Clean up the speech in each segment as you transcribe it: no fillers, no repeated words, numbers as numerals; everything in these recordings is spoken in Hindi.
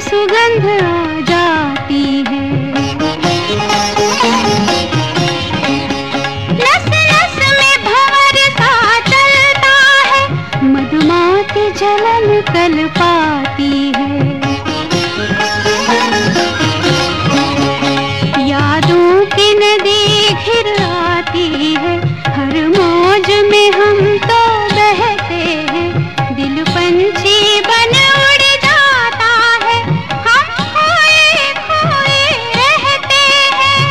सुगंध आ जाती है। नस नस में भंवर सा चलता है, मधुमाती जलन कल पाती है। यादों की नदी घिर आती है, हर मौज में हम तो बहते हैं। दिल पंछी बन उड़ जाता है, हम खोए खोए रहते हैं।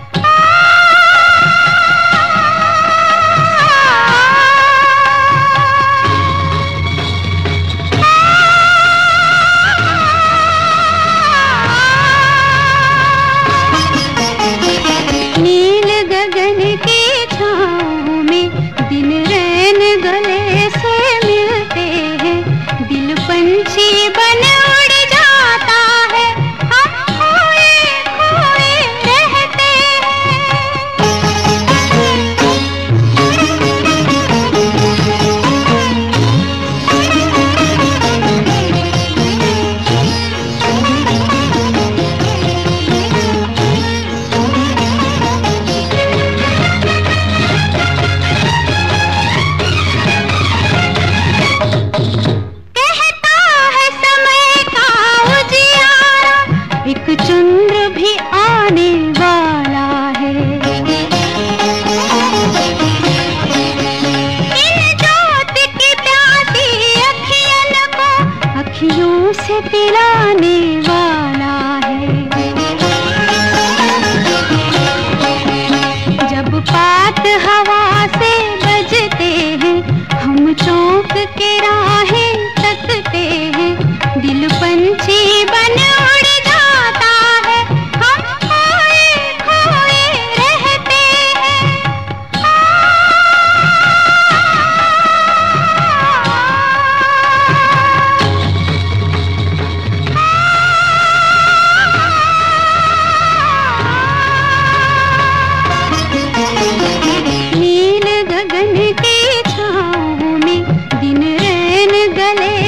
नील गगन की छाँव में दिन रैन गले से मिलते हैं। दिल पंछी बन उड़ जाता है, हम खोए खोए रहते एक चंद्र भी आने वाला है। इन जोत की प्यासी अखियन को अखियों से पिलाने वाला है। जब पात हवा से बजते हैं, हम चौंक के राहें तकते हैं। दिल पंछी बन उड़ जाता है, हम खोए खोए रहते हैं। नील गगन की छाँव में दिन रैन गले